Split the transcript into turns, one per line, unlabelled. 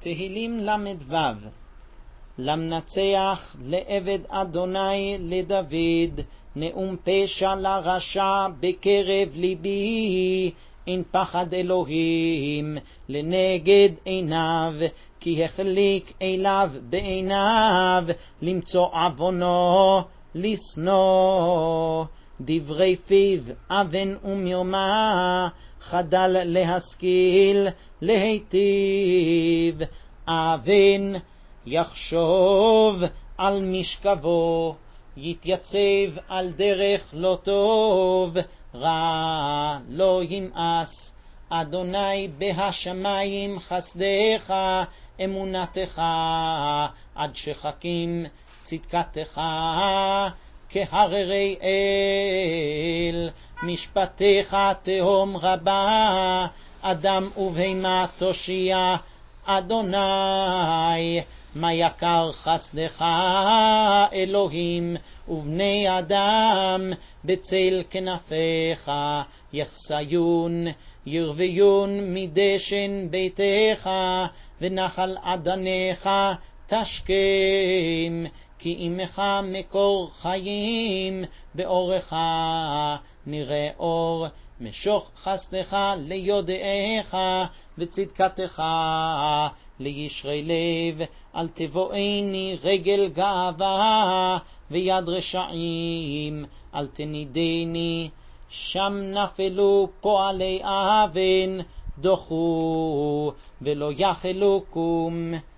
תהילים ל"ו. למנצח לעבד אדוני לדוד, נאום פשע לרשע בקרב ליבי, אין פחד אלוהים לנגד עיניו, כי החליק אליו בעיניו, למצוא עוונו לשנוא. דברי פיו אבן ומרמה, חדל להשכיל להיטיב. אבן יחשוב על משכבו, יתייצב על דרך לא טוב, רע לא ימאס. אדוני בהשמיים חסדך, אמונתך עד שחקים צדקתך כהררי אל. משפטיך תהום רבה, אדם ובהמה תושיע. אדוני מה יקר חסדך אלוהים, ובני אדם בצל כנפיך יחסיון. ירוויון מדשן ביתך, ונחל עדניך תשכם. כי עמך מקור חיים, באורך נראה אור. משוך חסדך ליודעיך, וצדקתך לישרי לב. אל תבואני רגל גאווה, ויד רשעים אל תנידני. שם נפלו פועלי אבן, דוחו ולא יכלו קום.